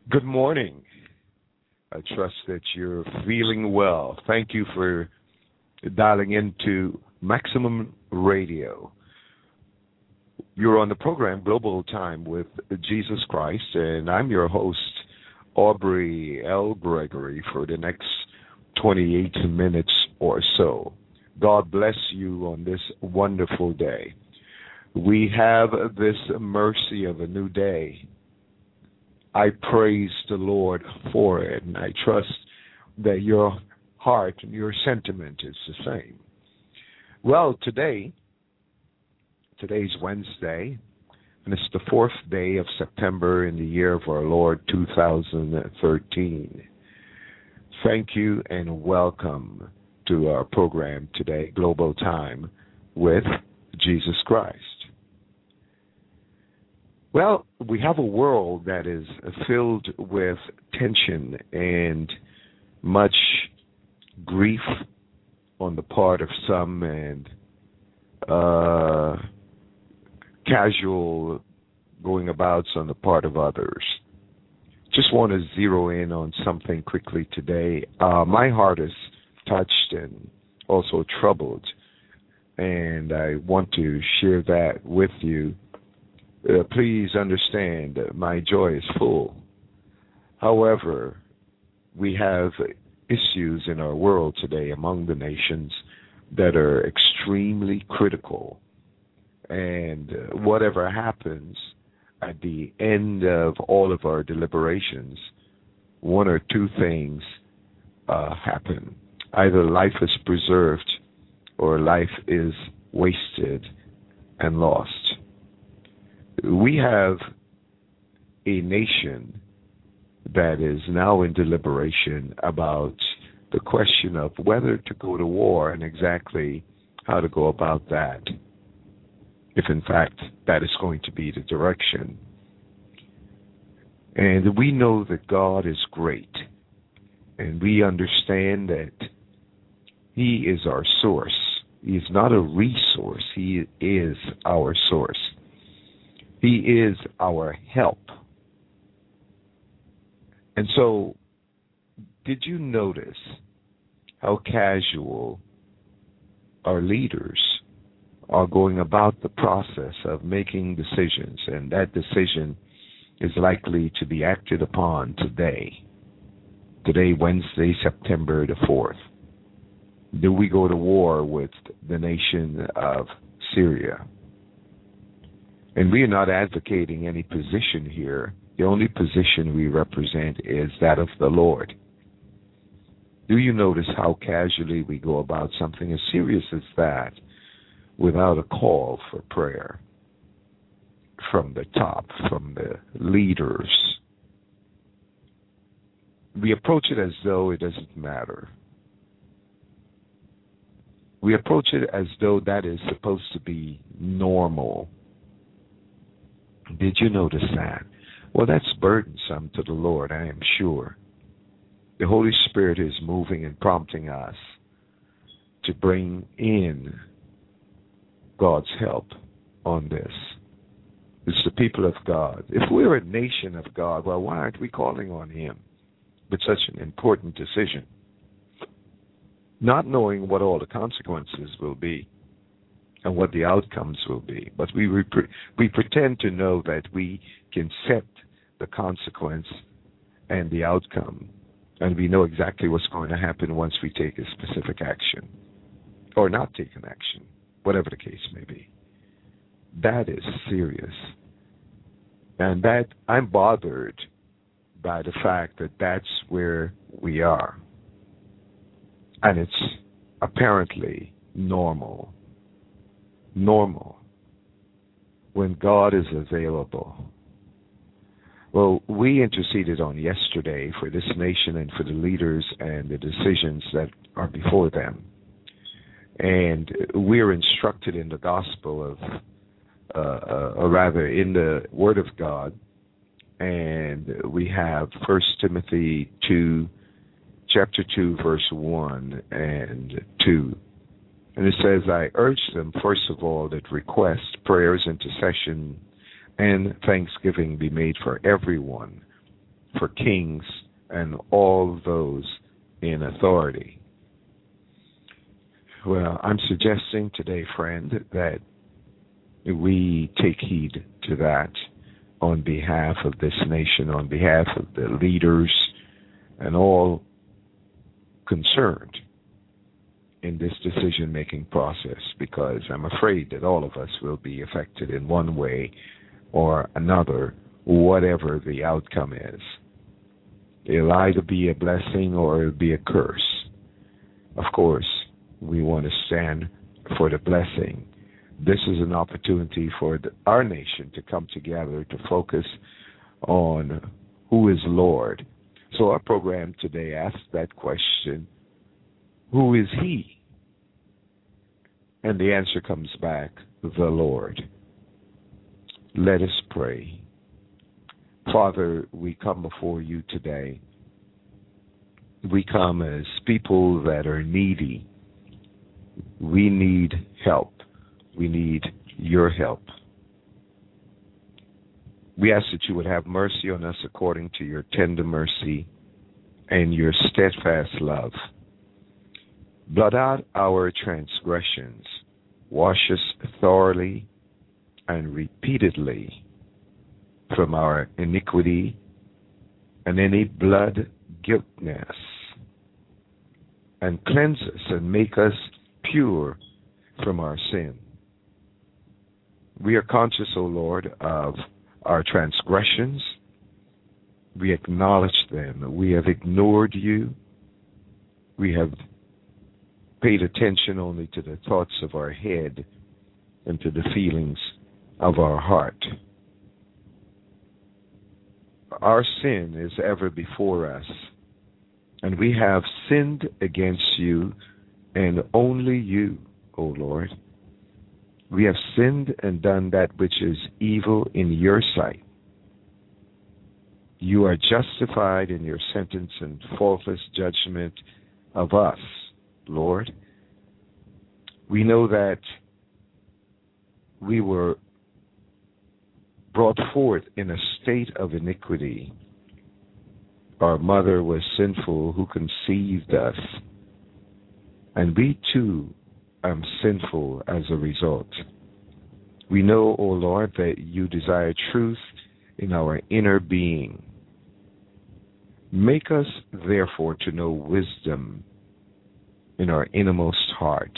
Good morning. I trust that you're feeling well. Thank you for dialing into Maximum Radio. You're on the program Global Time with Jesus Christ, and I'm your host, Aubrey L. Gregory, for the next 28 minutes or so. God bless you on this wonderful day. We have this mercy of a new day. I praise the Lord for it, and I trust that your heart and your sentiment is the same. Well, today's Wednesday, and it's the fourth day of September in the year of our Lord 2013. Thank you and welcome to our program today, Global Time with Jesus Christ. Well, we have a world that is filled with tension and much grief on the part of some and casual going abouts on the part of others. Just want to zero in on something quickly today. My heart is touched and also troubled, and I want to share that with you. Please understand my joy is full. However, we have issues in our world today among the nations that are extremely critical. And whatever happens at the end of all of our deliberations, one or two things happen. Either life is preserved or life is wasted and lost. We have a nation that is now in deliberation about the question of whether to go to war and exactly how to go about that, if in fact that is going to be the direction. And we know that God is great, and we understand that He is our source. He is not a resource. He is our source. He is our help. And so, did you notice how casual our leaders are going about the process of making decisions, and that decision is likely to be acted upon today, Wednesday, September the 4th. Do we go to war with the nation of Syria? And we are not advocating any position here. The only position we represent is that of the Lord. Do you notice how casually we go about something as serious as that without a call for prayer from the top, from the leaders? We approach it as though it doesn't matter. We approach it as though that is supposed to be normal. Did you notice that? Well, that's burdensome to the Lord, I am sure. The Holy Spirit is moving and prompting us to bring in God's help on this. It's the people of God. If we're a nation of God, well, why aren't we calling on Him with such an important decision? Not knowing what all the consequences will be and what the outcomes will be. But we pretend to know that we can set the consequence and the outcome, and we know exactly what's going to happen once we take a specific action, or not take an action, whatever the case may be. That is serious. And that I'm bothered by the fact that that's where we are. And it's apparently normal when God is available. Well, we interceded on yesterday for this nation and for the leaders and the decisions that are before them. And we're instructed in the gospel of, or rather in the Word of God, and we have 1 Timothy 2, chapter 2, verse 1 and 2. And it says, I urge them, first of all, that requests, prayers, intercession, and thanksgiving be made for everyone, for kings and all those in authority. Well, I'm suggesting today, friend, that we take heed to that on behalf of this nation, on behalf of the leaders and all concerned in this decision-making process, because I'm afraid that all of us will be affected in one way or another, whatever the outcome is. It'll either be a blessing or it'll be a curse. Of course, we want to stand for the blessing. This is an opportunity for our nation to come together to focus on who is Lord. So our program today asks that question, who is He? And the answer comes back, the Lord. Let us pray. Father, we come before you today. We come as people that are needy. We need help. We need your help. We ask that you would have mercy on us according to your tender mercy and your steadfast love. Blot out our transgressions. Wash us thoroughly and repeatedly from our iniquity and any blood guiltness, and cleanse us and make us pure from our sin. We are conscious, O Lord, of our transgressions. We acknowledge them. We have ignored you. We have paid attention only to the thoughts of our head and to the feelings of our heart. Our sin is ever before us, and we have sinned against you and only you, O Lord. We have sinned and done that which is evil in your sight. You are justified in your sentence and faultless judgment of us, Lord. We know that we were brought forth in a state of iniquity. Our mother was sinful who conceived us, and we too are sinful as a result. We know, O Lord, that you desire truth in our inner being. Make us, therefore, to know wisdom in our innermost heart.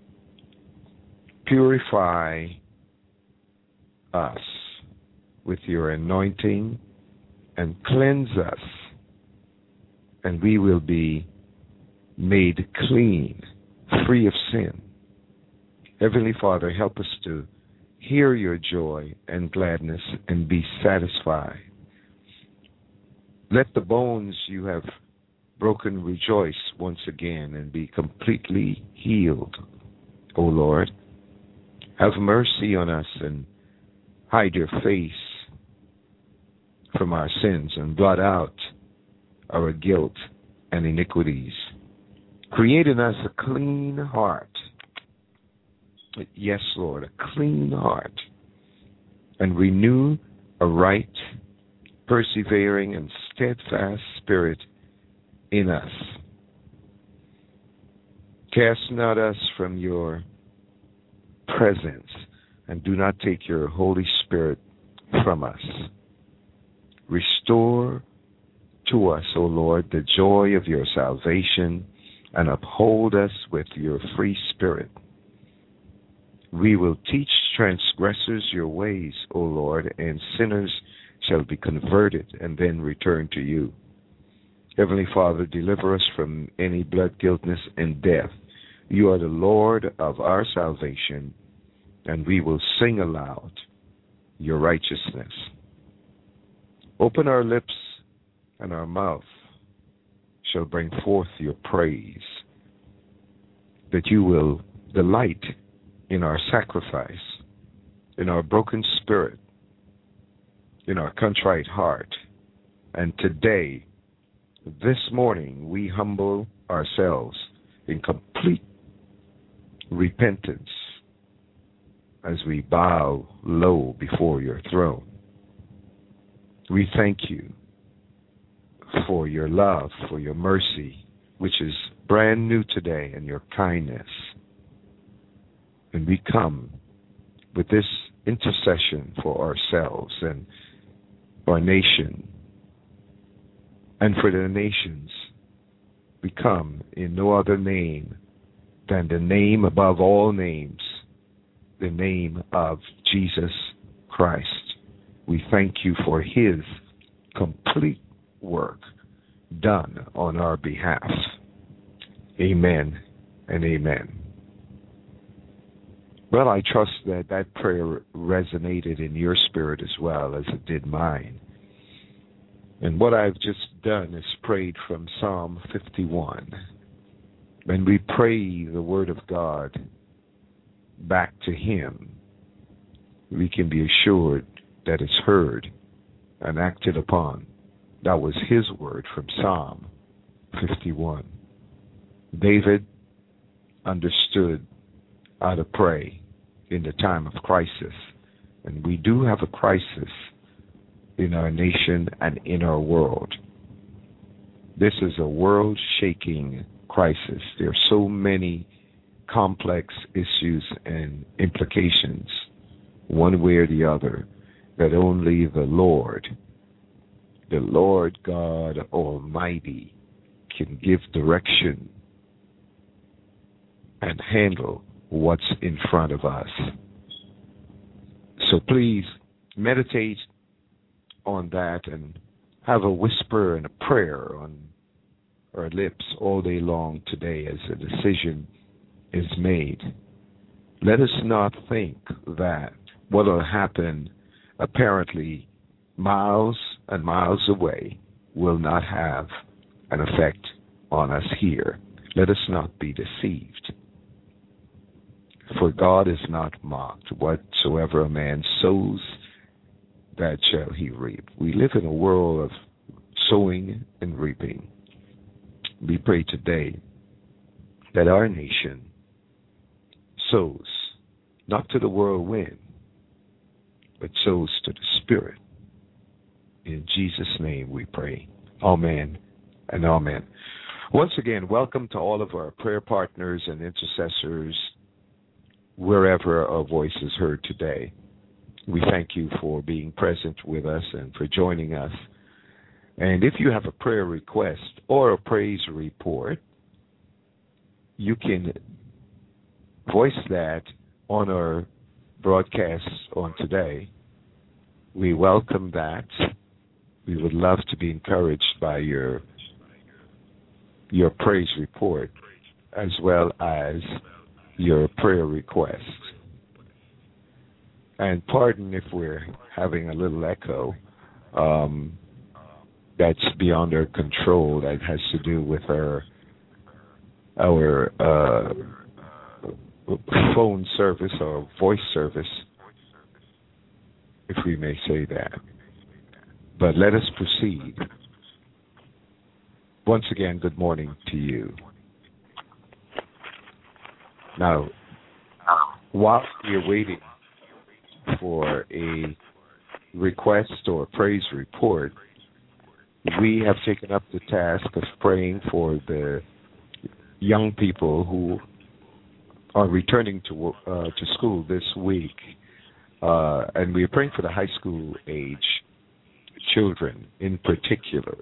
Purify us with your anointing and cleanse us, and we will be made clean, free of sin. Heavenly Father, help us to hear your joy and gladness and be satisfied. Let the bones you have broken rejoice once again and be completely healed, O Lord. Have mercy on us and hide your face from our sins and blot out our guilt and iniquities. Create in us a clean heart. Yes, Lord, a clean heart. And renew a right, persevering, and steadfast spirit in us. Cast not us from your presence, and do not take your Holy Spirit from us. Restore to us, O Lord, the joy of your salvation, and uphold us with your free spirit. We will teach transgressors your ways, O Lord, and sinners shall be converted and then return to you. Heavenly Father, deliver us from any blood guiltness and death. You are the Lord of our salvation, and we will sing aloud your righteousness. Open our lips, and our mouth shall bring forth your praise, that you will delight in our sacrifice, in our broken spirit, in our contrite heart. And today, this morning, we humble ourselves in complete repentance as we bow low before your throne. We thank you for your love, for your mercy, which is brand new today, and your kindness. And we come with this intercession for ourselves and our nation, and for the nations. We come in no other name than the name above all names, the name of Jesus Christ. We thank you for his complete work done on our behalf. Amen and amen. Well, I trust that that prayer resonated in your spirit as well as it did mine. And what I've just done is prayed from Psalm 51. When we pray the word of God back to him, we can be assured that it's heard and acted upon. That was his word from Psalm 51. David understood how to pray in the time of crisis. And we do have a crisis in our nation and in our world. This is a world-shaking crisis. There are so many complex issues and implications, one way or the other, that only the Lord God Almighty, can give direction and handle what's in front of us. So please meditate on that and have a whisper and a prayer on our lips all day long today as a decision is made. Let us not think that what will happen apparently miles and miles away will not have an effect on us here. Let us not be deceived. For God is not mocked. Whatsoever a man sows, that shall he reap. We live in a world of sowing and reaping. We pray today that our nation sows, not to the whirlwind, but sows to the Spirit. In Jesus' name we pray. Amen and amen. Once again, welcome to all of our prayer partners and intercessors wherever our voice is heard today. We thank you for being present with us and for joining us. And if you have a prayer request or a praise report, you can voice that on our broadcast on today. We welcome that. We would love to be encouraged by your praise report as well as your prayer request. And pardon if we're having a little echo. That's beyond our control. That has to do with our phone service or voice service, if we may say that. But let us proceed. Once again, good morning to you. Now, while you're waiting for a request or praise report, we have taken up the task of praying for the young people who are returning to school this week, and we are praying for the high school age children in particular.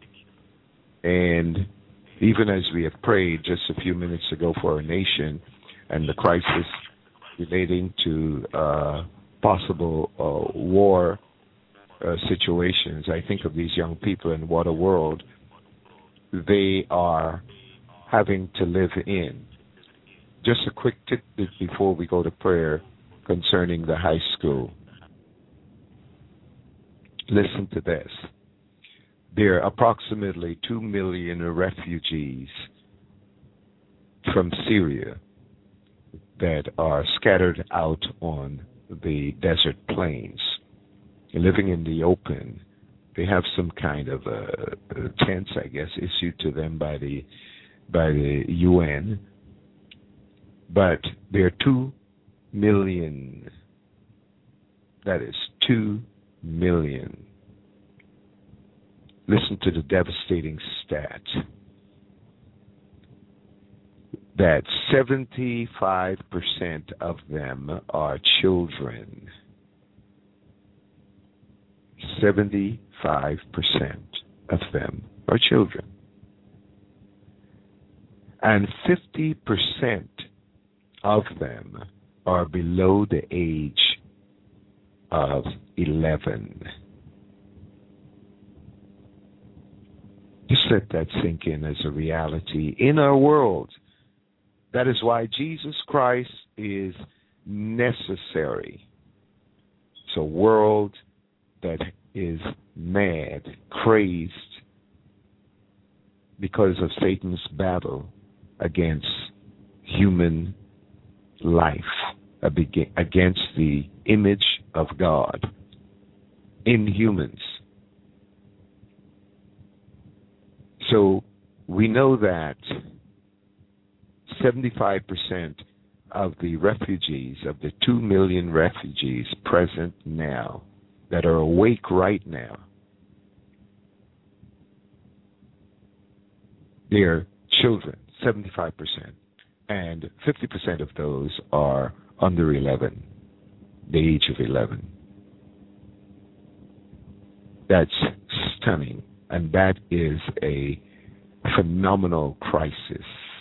And even as we have prayed just a few minutes ago for our nation and the crisis relating to possible war situations, I think of these young people and what a world they are having to live in. Just a quick tip before we go to prayer concerning the high school. Listen to this. There are approximately 2 million refugees from Syria that are scattered out on the desert plains, living in the open. They have some kind of tents, I guess, issued to them by the UN. But there are 2 million. That is 2 million Listen to the devastating stat that 75% of them are children. 75% of them are children. And 50% of them are below the age of 11. Just let that sink in as a reality in our world. That is why Jesus Christ is necessary. It's a world that is mad, crazed, because of Satan's battle against human life, against the image of God in humans. So we know that 75% of the refugees, of the 2 million refugees present now, that are awake right now, they're children, 75%. And 50% of those are under 11, the age of 11. That's stunning. And that is a phenomenal crisis.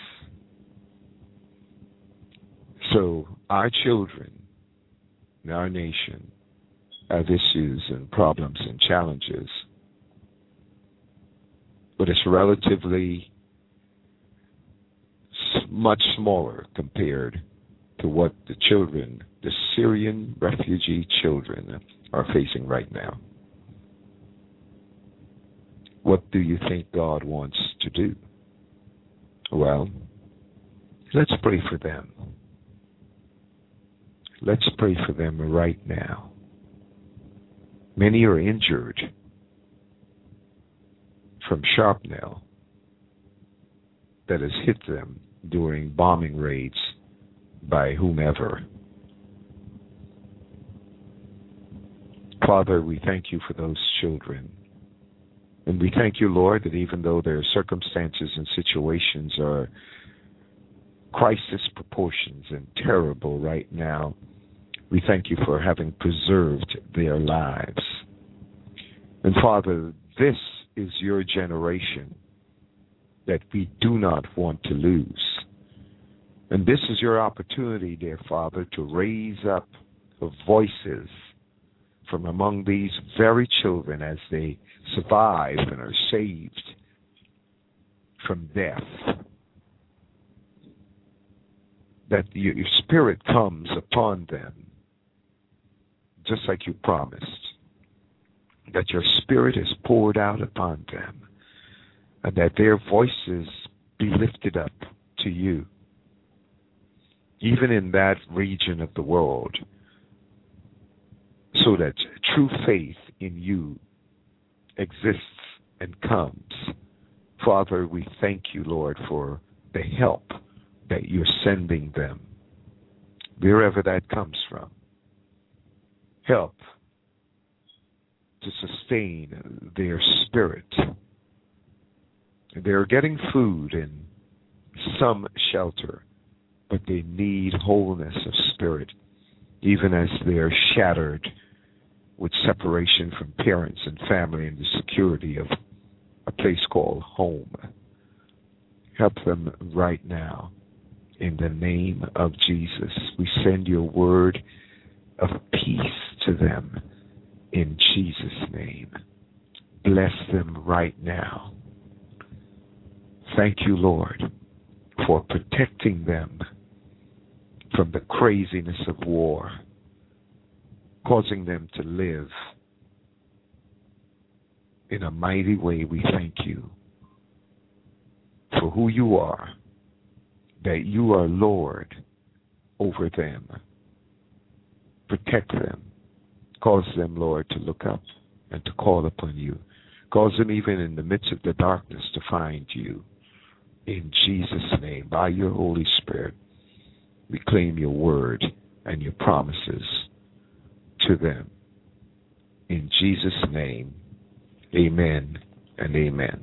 So our children in our nation have issues and problems and challenges, but it's relatively much smaller compared to what the children, the Syrian refugee children, are facing right now. What do you think God wants to do? Well, let's pray for them. Let's pray for them right now. Many are injured from shrapnel that has hit them during bombing raids by whomever. Father, we thank you for those children. And we thank you, Lord, that even though their circumstances and situations are crisis proportions and terrible right now, we thank you for having preserved their lives. And Father, this is your generation that we do not want to lose. And this is your opportunity, dear Father, to raise up voices from among these very children as they survive and are saved from death. That your Spirit comes upon them, just like you promised. That your Spirit is poured out upon them, and that their voices be lifted up to you, even in that region of the world, so that true faith in you exists and comes. Father, we thank you, Lord, for the help that you're sending them, wherever that comes from. Help to sustain their spirit. They're getting food and some shelter, but they need wholeness of spirit, even as they're shattered with separation from parents and family and the security of a place called home. Help them right now. In the name of Jesus, we send your word of peace to them in Jesus' name. Bless them right now. Thank you, Lord, for protecting them from the craziness of war, causing them to live in a mighty way. We thank you for who you are, that you are Lord over them. Protect them. Cause them, Lord, to look up and to call upon you. Cause them even in the midst of the darkness to find you. In Jesus' name, by your Holy Spirit, we claim your word and your promises to them. In Jesus' name, amen and amen.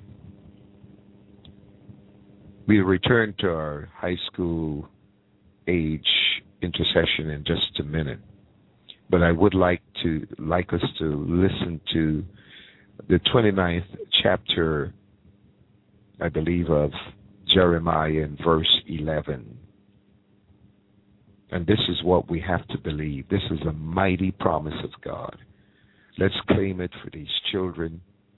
We'll return to our high school age intercession in just a minute. But I would like us to listen to the 29th chapter, I believe, of Jeremiah in verse 11. And this is what we have to believe. This is a mighty promise of God. Let's claim it for these children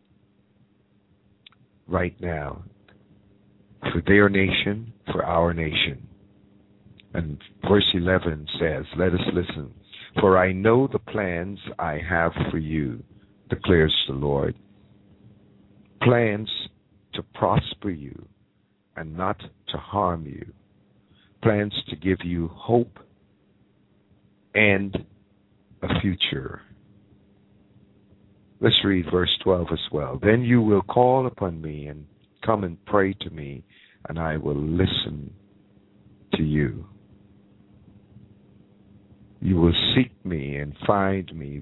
right now, for their nation, for our nation. And verse 11 says, let us listen. For I know the plans I have for you, declares the Lord. Plans to prosper you and not to harm you. Plans to give you hope and a future. Let's read verse 12 as well. Then you will call upon me and come and pray to me, and I will listen to you. You will seek me and find me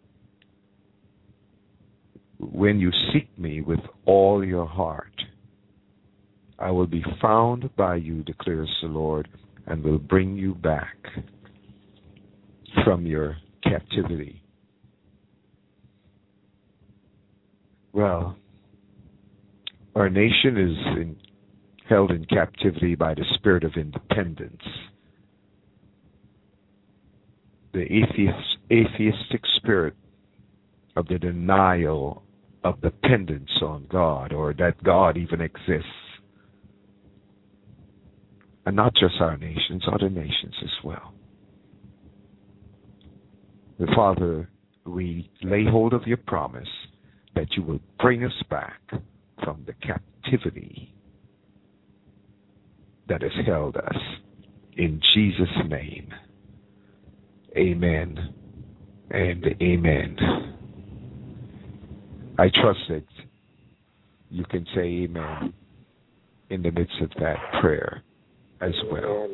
when you seek me with all your heart. I will be found by you, declares the Lord, and will bring you back from your captivity. Well, our nation is held in captivity by the spirit of independence. The atheistic spirit of the denial of dependence on God, or that God even exists. And not just our nations, other nations as well. Father, we lay hold of your promise that you will bring us back from the captivity that has held us. In Jesus' name, amen and amen. I trust that you can say amen in the midst of that prayer as well.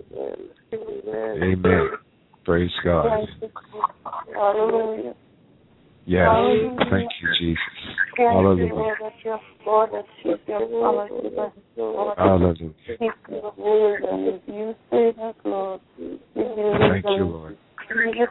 Amen. Praise God. Hallelujah. Yes. Thank you, Jesus. Hallelujah. Hallelujah. Thank you, Lord. Yes.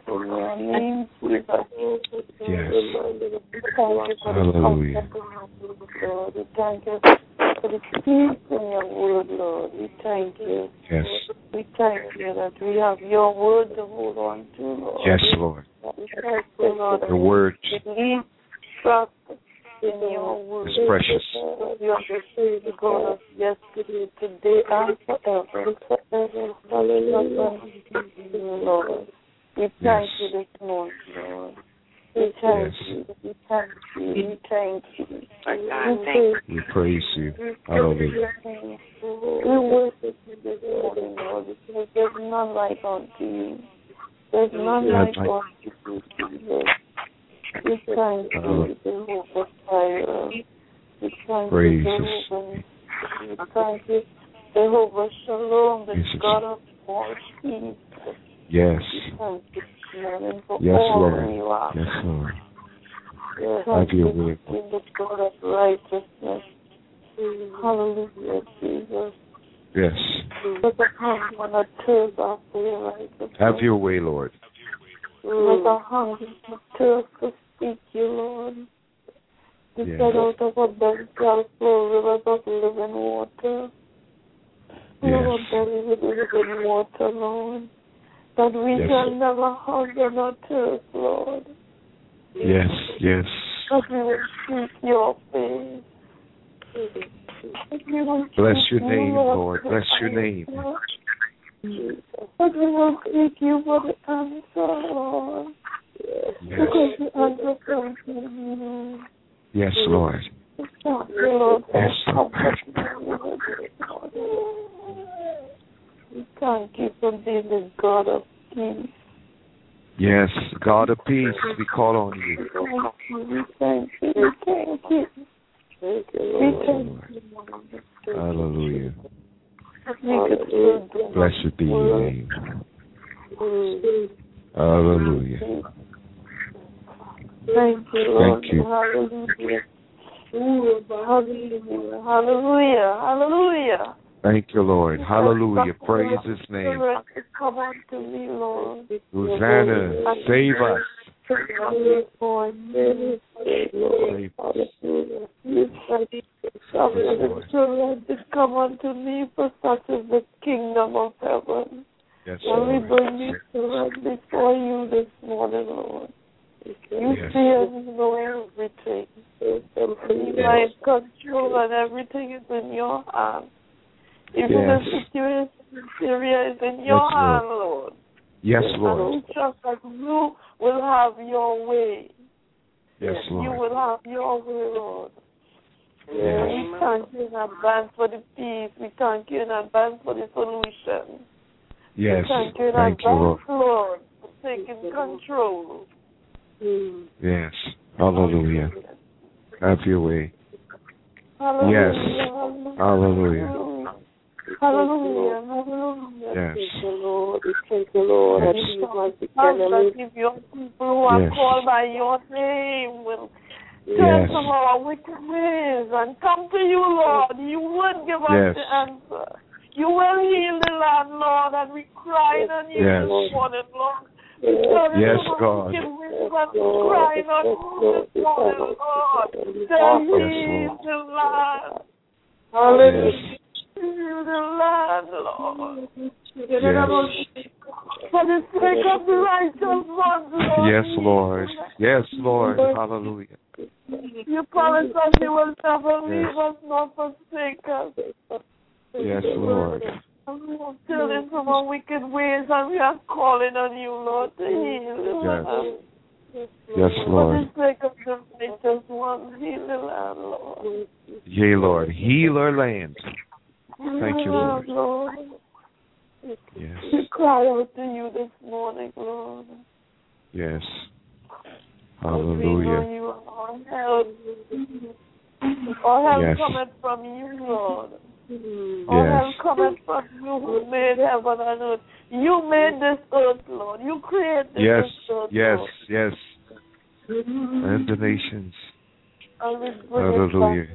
Hallelujah. We thank you for the peace in your word, Lord. We thank you. Yes. We thank you that we have your word to hold on to, Lord. Yes, Lord. We thank you, Lord. The word believe, trust in your word. is precious. You are the God of yesterday, today, and forever. Hallelujah. Lord. We thank you this morning, Lord. We thank you. We thank you. We thank you. We praise you. Hallelujah. We worship you this morning, Lord, because there's none like unto you. There's none like unto you, Jesus. We thank you, Jehovah Jireh. We thank you, Jehovah. We thank you, Jehovah Shalom, the God of all peace. Yes. Thank you, Lord, for yes, all Lord. you are. Yes, Lord. Yes, have your way. The God of righteousness. Hallelujah, Jesus. Yes. Let the hunger and a thirst after your righteousness. Have your way, Lord. Let the hunger and a thirst to speak you, Lord. You said out of a belly shall flow rivers of living water. Our belly with living water, Lord. That we shall never hunger nor thirst, Lord. Yes, yes. That we will seek your face. Bless your name, Lord. Bless your name. That we will seek you for the answer, Lord. Yes. Because the answer comes from you. Yes, Lord. Yes, Lord. We thank you for being the God of peace. Yes, God of peace, we call on you. We thank you. We thank you. Thank you, Lord. Hallelujah. Blessed be your name. Hallelujah. Thank you, Lord. Thank you. Hallelujah. Hallelujah. Hallelujah. Hallelujah. Thank you, Lord. Hallelujah. Praise His name. Come unto me, Lord. Hosanna, save us. Children, come unto me, for such is the kingdom of heaven. Yes, and we Lord. bring these children before you this morning, Lord. You see and know everything. You are in control and everything is in your hands. Even the situation in Syria is in your hand, Lord. Yes, Lord. And we trust that you will have your way. Yes, Lord. You will have your way, Lord. Yes. We thank you in advance for the peace. We thank you in advance for the solution. Yes. We thank you in Thank you, advance, Lord. Lord, for taking control. Yes. Hallelujah. Have your way. Hallelujah. Yes. Hallelujah. Hallelujah. Hallelujah. Yes. Thank you, Lord. Thank you, Lord. Yes. If your people who are called by your name will turn from our wicked ways and come to you, Lord, you would give us the answer. You will heal the land, Lord, and we cry on you this morning, Lord. Yes, God. Crying on you this morning, Lord. To heal the land. Hallelujah. Heal the land, Lord. For the sake of the righteous ones, Lord. Yes, Lord. Yes, Lord. Hallelujah. You promise us you will never leave us nor forsake us. Yes, Lord. We are turning from our wicked ways and we are calling on you, Lord, to heal the land. Yes, Lord. For the sake of the righteous ones, heal the land, Lord. Yea, Lord. Heal our land. Thank you, Lord. Yes. We cry out to you this morning, Lord. Yes. Hallelujah. We know you are our help. Our help cometh from you, Lord. Our help cometh from you who made heaven and earth. You made this earth, Lord. You created this earth, Lord. Yes. And the nations. Hallelujah.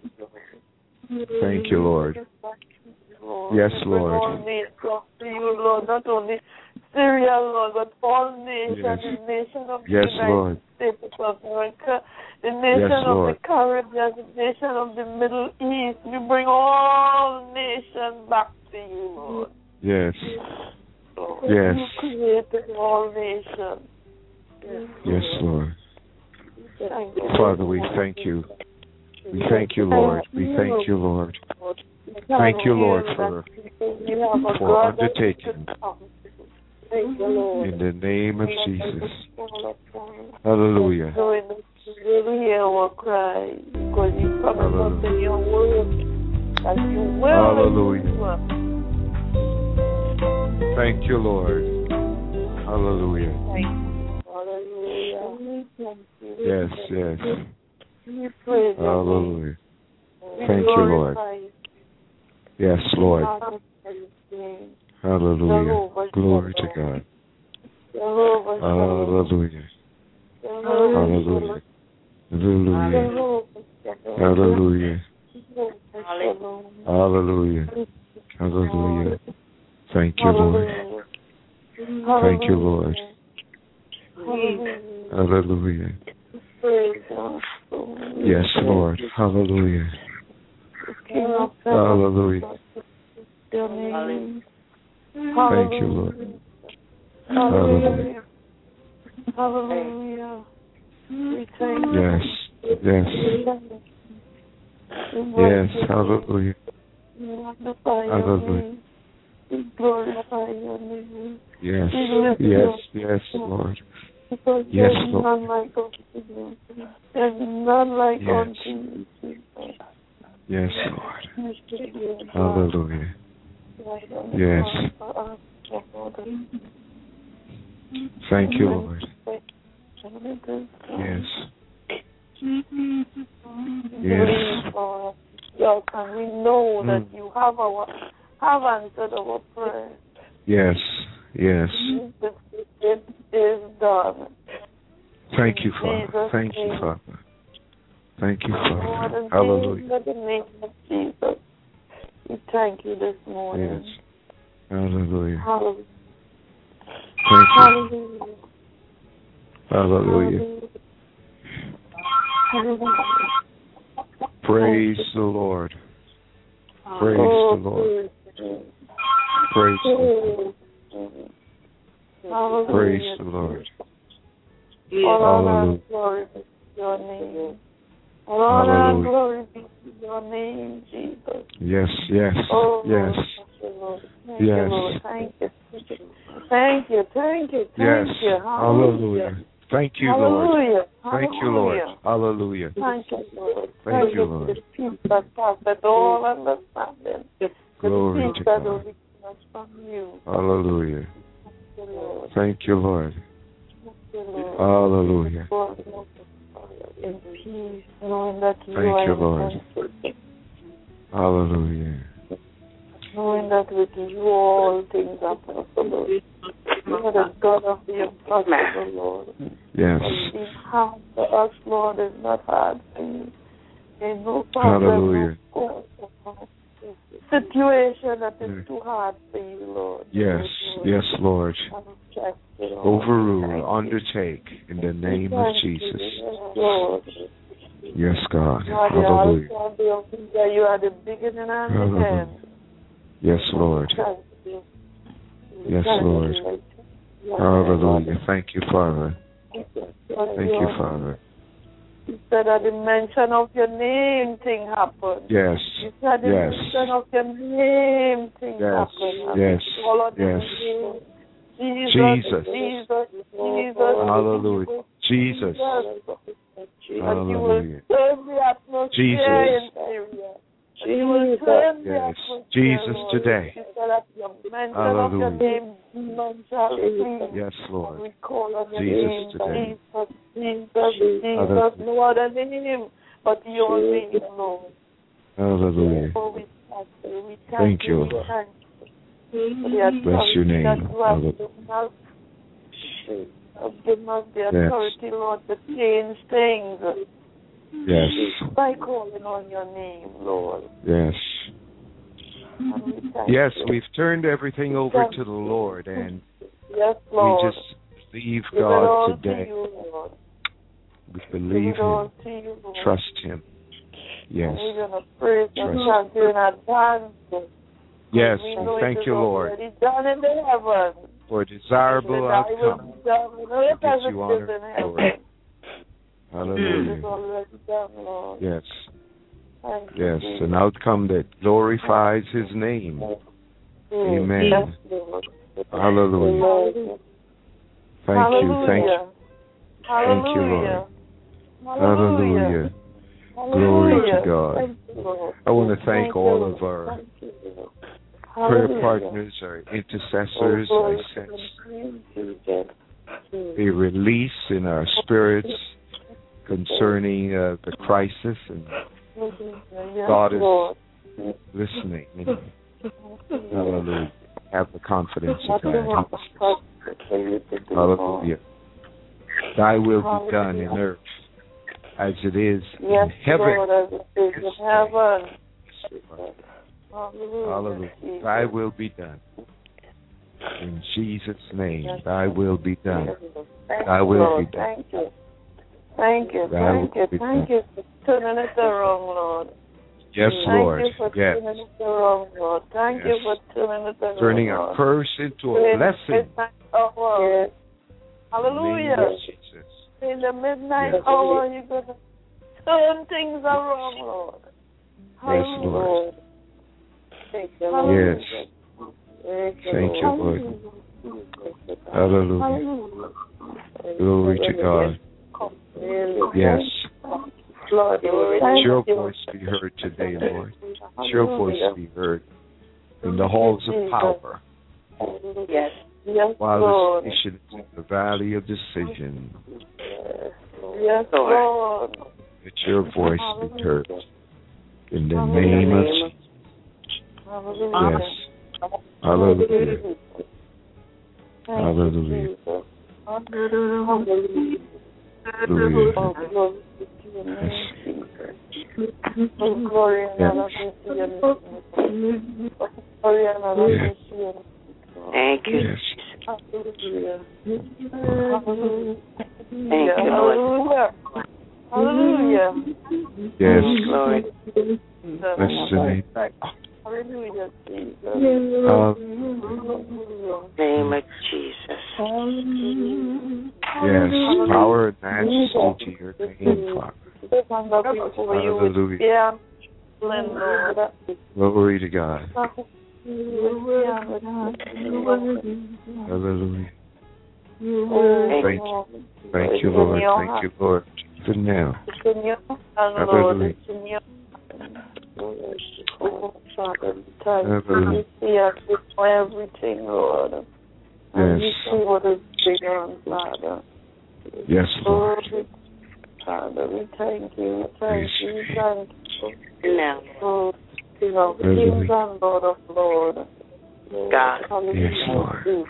Thank you, Lord. Yes, Lord. All nations to you, Lord. Not only Syria, Lord, but all nations, the nation of the United States of America, the nation of the Caribbean, the nation of the Middle East. We bring all nations back to you, Lord. Yes. Lord, you created all nations. Yes, Lord. Thank you, Father, we thank you. We thank you, Lord. We thank you, Lord. Thank you, Lord, for undertaking. In the name of Jesus. Hallelujah. You hear our cry because you promised us in your word that you will. Hallelujah. Thank you, Lord. Hallelujah. Hallelujah. Yes. We praise you. Hallelujah. Thank you, Lord. Yes, Lord. Hallelujah. Glory to God. Hallelujah. Hallelujah. Hallelujah. Hallelujah. Hallelujah. Hallelujah. Thank you, Lord. Thank you, Lord. Hallelujah. Yes, Lord. Hallelujah. Hallelujah. Thank you, Lord. Hallelujah. Hallelujah. Yes. Yes. Yes. Hallelujah. Hallelujah. We glorify your name. Yes. Yes, Lord. Because yes, there's Lord. none like unto you. There's none like unto you, Jesus. Yes, Lord. Hallelujah. Yes. Thank you, Lord. Yes. Yes, and we know that you have answered our prayer. Yes. Yes. It is done. Thank you, Father. Thank you, Father. Thank you, Father. Lord, Hallelujah. in the name of Jesus, we thank you this morning. Yes. Hallelujah. Hallelujah. Thank you. Hallelujah. Hallelujah. Hallelujah. Praise the Lord. Praise the Lord. Praise the Lord. Praise the Lord. All honor Hallelujah. and glory be to your name. All honor and glory be to your name, Jesus. Yes, yes, Oh, yes, Lord. Thank yes. you, Lord. Thank you. Thank you. Thank you. Yes. Thank you. Hallelujah. Thank you, Lord. Hallelujah. Thank you, Lord. Hallelujah. Thank you, Lord. Thank you, Lord. The peace that passes all understanding. Glory the to peace that God. will be us from you. Hallelujah. Thank you, Lord. Thank you, Lord. Thank you, Lord. Hallelujah. In peace, knowing that you Thank are you, in Lord. control. Hallelujah. Knowing that with you all things are possible. You are the God of the impossible, Lord. Yes. What seems hard for us, Lord, is not hard for you. There's no problem, Hallelujah. no situation that is too hard for you, Lord. Yes, yes, Lord. Overrule, undertake in the name of Jesus. Lord. Yes, God. You are the Hallelujah. Alpha and the Omega. You are the beginning and the end. Yes, Lord. Yes, Lord. Hallelujah. Thank you, Father. Thank you, Father. You said at the mention of your name, thing happened. Yes. You said at the mention of your name, thing happened. Yes. Yes. Jesus. Hallelujah. Jesus. Hallelujah. Jesus. Yes. Jesus today. Hallelujah. Yes, Lord. Jesus today. Jesus, no other name but your name, Lord. Hallelujah. We Thank you. Bless your name. Give us the authority, Lord, to change things. Yes. By calling on your name, Lord. Yes. Yes, we've turned everything over to the Lord, and yes, Lord. we just believe God today. You, Lord. We believe Him. You, trust Him. Yes. We're going to praise and thank you in advance. Yes, we thank you, Lord, done in the heavens. for a desirable outcome. We give you honor and glory. Hallelujah. Yes. Yes, an outcome that glorifies His name. Amen. Hallelujah. Thank you. Thank you. Thank you, Lord. Hallelujah. Glory to God. I want to thank all of our prayer partners, our intercessors. I sense a release in our spirits concerning the crisis, and God is listening. Hallelujah. Have the confidence of that. Hallelujah. Thy will be done in earth as it is in heaven. Lord, as it is in heaven. Hallelujah. Thy will be done. In Jesus' name, thy will be done. Thy will be done. Thank you. Thank you. Thank you. Thank you for turning it around, Lord. Yes, Lord. Thank you for turning it around, Lord. Thank you for turning it around. Turning a curse into a blessing. Yes. Hallelujah. In the midnight hour, you're going to turn things around, Lord. Yes, Lord. Yes. Thank you, Lord. Hallelujah. Glory to God. Yes. Let your voice be heard today, Lord. Let your voice be heard in the halls of power. Yes. While this nation is in the valley of decision. Yes, Lord. Let your voice be heard in the name of Jesus. Yes. Hallelujah. Hallelujah. Hallelujah. Yes. Oh, glory and Yes. honor be to your name. Oh, glory and honor be to your name. Thank you. Yes. Hallelujah. Thank you, Lord. Hallelujah. Yes. Glory. Bless the name. Hallelujah, Jesus. Name of Jesus. Yes. Power and majesty to your name, Father. Hallelujah. Yeah. Glory to God. Hallelujah. Thank you. Thank you, Lord. Thank you, Lord. Even now. Hallelujah. You see us with everything, Lord. And you see what is bigger and Father. Yes, Lord. Father, we thank you. Thank you. Thank you. Now, Oh, King of Kings and Lord of Lords. God. Yes, Lord.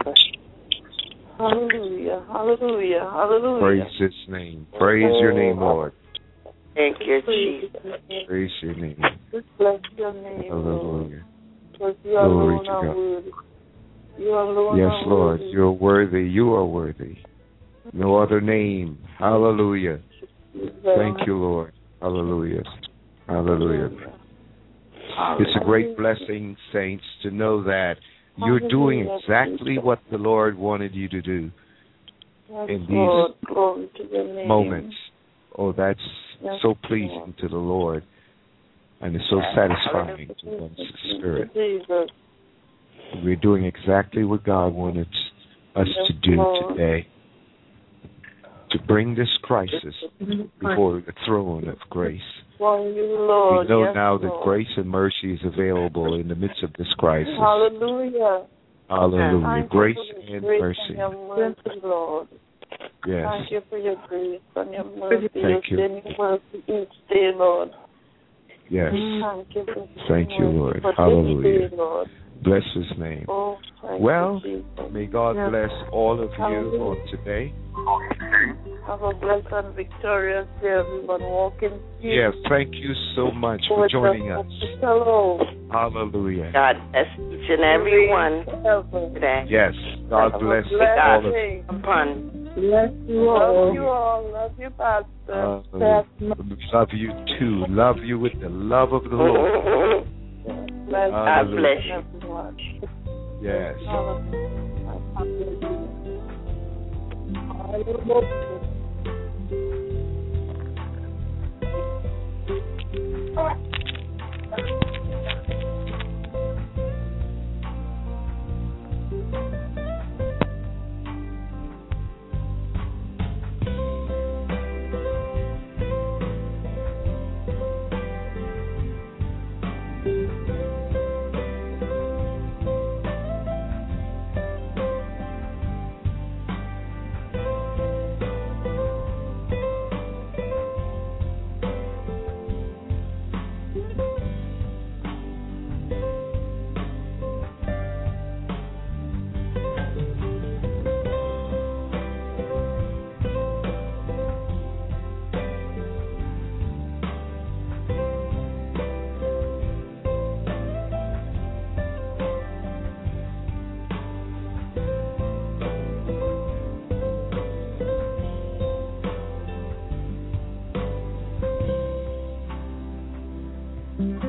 Hallelujah. Hallelujah. Hallelujah. Praise His name. Praise your name, Lord. Thank you, Jesus. Praise your name. Bless your name. Hallelujah. Because you Glory alone to are God. worthy. You alone Yes, are Lord. worthy. You're worthy. You are worthy. No other name. Hallelujah. Thank you, Lord. Hallelujah. Hallelujah. It's a great blessing, saints, to know that you're doing exactly what the Lord wanted you to do in these moments. Oh, that's so pleasing to the Lord, and it's so satisfying to one's spirit. We're doing exactly what God wanted us to do today, to bring this crisis before the throne of grace. We know now that grace and mercy is available in the midst of this crisis. Hallelujah. Hallelujah. Grace and mercy. Lord. Yes. Thank you for your grace and your mercy. Thank you. Your mercy each day, Lord. Yes. Thank you, Thank you, Lord. Hallelujah. Bless His name. Well, may God bless all of you on today. Have a blessed and victorious day, everyone. Walk in peace. Yes, thank you so much for joining us. Hello. Hallelujah. God bless each and every one today. Yes, God bless all of you. Upon. Bless you all. Love you all. Love you, Pastor. Love you too. Love you with the love of the Lord. God bless you. Yes. Mm-hmm.